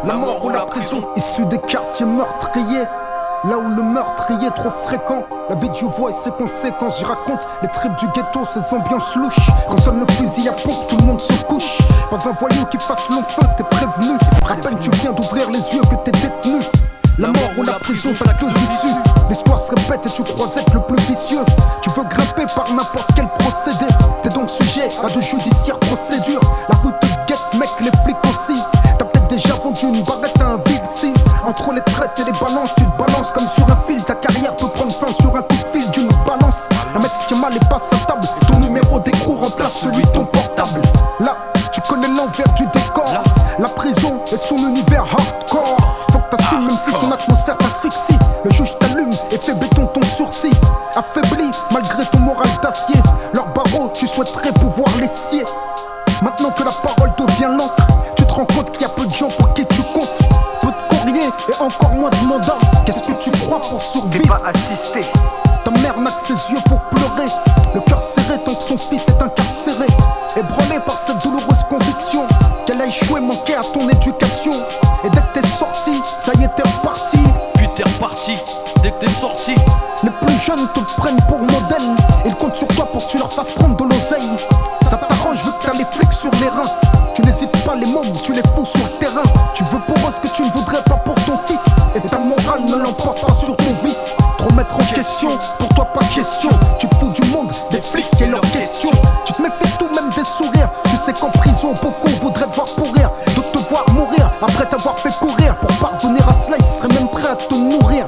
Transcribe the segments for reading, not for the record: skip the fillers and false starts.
la mort ou la prison. Issu des quartiers meurtriers, là où le meurtrier est trop fréquent. La vie du voix et ses conséquences. J'y raconte les tripes du ghetto, ces ambiances louches. Quand sonne le fusil à pompe, tout le monde se couche. Pas un voyou qui fasse long feu, t'es prévenu. À peine tu viens d'ouvrir les yeux que t'es détenu. La mort ou la prison, t'as deux issues. L'histoire se répète et tu crois être le plus vicieux. Tu veux grimper par n'importe quel procédé. T'es donc sujet à de judiciaires procédures. La rue te guette, mec, les flics aussi. T'as peut-être déjà vendu une baguette à un vilsi. Entre les traites et les balances, tu te balances comme sur un fil. Ta carrière peut prendre fin sur un coup de fil d'une balance. La mec se tient mal et passe à table. Ton numéro d'écrou remplace celui de ton portable. Là, tu connais l'envers du décor. La prison et son univers hardcore. Faut que t'assumes même si son atmosphère t'asphyxie. Le juge t'allume et fait béton ton sourcil. Affaibli malgré ton moral d'acier. Leurs barreaux, tu souhaiterais pouvoir les scier. Maintenant que la parole devient l'encre, tu te rends compte qu'il y a peu de gens pour qui tu comptes. Peu de courriers et encore moins de mandats. Qu'est-ce que tu crois pour survivre? T'es pas assisté. Ta mère n'a que ses yeux pour pleurer. Le cœur serré tant que son fils est incarcéré. Ébranlé par cette douloureuse conviction qu'elle a échoué, manqué à ton éducation. Et dès que t'es sorti, ça y est t'es reparti. Puis t'es reparti, dès que t'es sorti. Les plus jeunes te prennent pour modèle. Ils comptent sur toi pour que tu leur fasses prendre de l'oseille. Ça t'arrange vu que t'as les flics sur les reins. Tu n'hésites pas, les mômes, tu les fous sur le terrain. Tu veux pour eux ce que tu ne voudrais pas pour ton fils. Et ta morale ne l'emporte pas sur ton vice. Te remettre en question, pour toi pas question. Tu te fous du monde, des flics et leurs questions. Tu te méfies tout, même des sourires. Tu sais qu'en prison, beaucoup voudraient te voir pourrir. D'autres te voir mourir, après t'avoir fait courir. Pour parvenir à cela, ils seraient même prêts à te nourrir.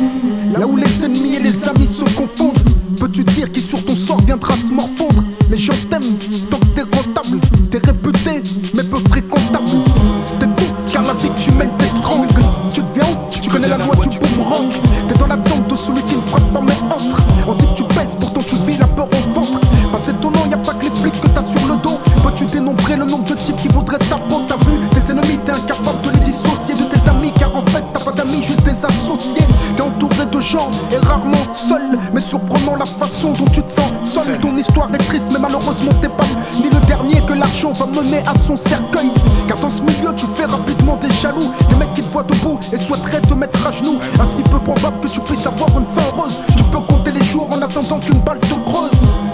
Là où les ennemis et les amis se confondent, peux-tu dire qui sur ton sort viendra se morfondre? Les gens t'aiment tant que t'es rentable. T'es réputé mais peu fréquentable. T'étouffes car la vie que tu mènes t'étrangle. Tu deviens ouf, tu connais la loi du boomerang. T'es dans la tombe de celui qui ne frappe pas mais entre. On dit que tu pèses, pourtant tu vis la peur au ventre. Pas étonnant, y'a pas que les flics que t'as sur le dos. Peux-tu dénombrer le nombre de types qui voudraient ta peau? T'as vu tes ennemis, t'es incapable de les dissocier de tes amis. Car en fait t'as pas d'amis, juste des associés. T'es entouré de gens et rarement seul. Mais surprenant la façon dont tu te sens seul. Ton histoire est triste mais malheureusement t'es pas ni le dernier que l'argent va mener à son cercueil. Car dans ce milieu tu fais rapidement des jaloux. Des mecs qui te voient debout et souhaiteraient te mettre à genoux. Ainsi peu probable que tu puisses avoir une fin heureuse. Tu peux compter les jours en attendant qu'une balle te creuse.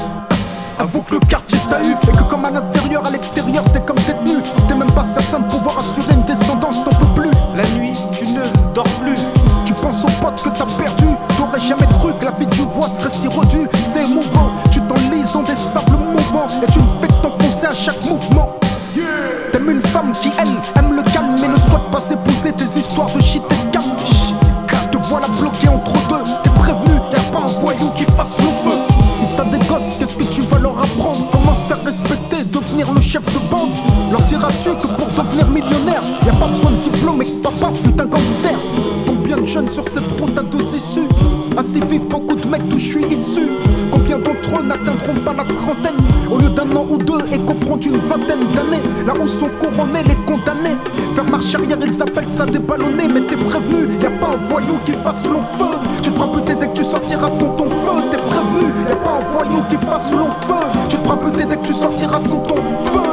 Avoue que le quartier t'a eu et que comme à l'intérieur, à l'extérieur t'es comme détenu. T'es même pas certain de pouvoir assurer une descendance, t'en peux plus. La nuit, tu ne dors plus. Tu penses aux potes que t'as perdu. T'aurais jamais cru que la vie du voix serait si redue. C'est émouvant, tu t'enlises dans des sables mouvants. Et tu ne fais que t'enfoncer à chaque mouvement. T'aimes une femme qui elle aime le calme mais ne souhaite pas épouser tes histoires de shit et de calme. Te voilà bloqué entre deux, t'es prévenu, y'a pas un voyou qui fasse le feu. Si t'as des gosses, qu'est-ce que tu vas leur apprendre? Comment se faire respecter, devenir le chef de bande? Leur diras-tu que pour devenir millionnaire, y'a pas besoin de diplôme et que papa fut un gangster? Combien de jeunes sur cette route à deux issues? Ainsi vivent beaucoup de mecs d'où je suis issu. Combien d'entre eux n'atteindront pas la trentaine? Au lieu d'un an ou deux et comprendront une vingtaine d'années. Là où sont couronnés les condamnés. Faire marche arrière, ils appellent ça des ballonnés. Mais t'es prévenu, y'a pas un voyou qui fasse long feu. Tu te feras buter dès que tu sortiras sans ton feu. T'es prévenu, y'a pas un voyou qui fasse long feu. Tu te feras buter dès que tu sortiras sans ton feu.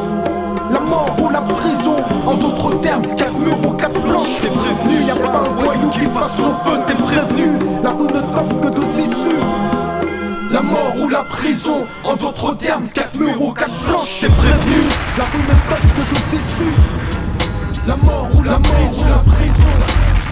La mort ou la prison, en d'autres termes, 4 murs ou 4 planches. T'es prévenu, y'a pas un voyou qui fasse long feu. T'es prévenu, la rue ne t'offre que deux issues. La mort ou la prison, en d'autres termes, 4 murs ou 4 planches. T'es prévenu, la rue ne t'offre que deux issues. La mort ou la prison.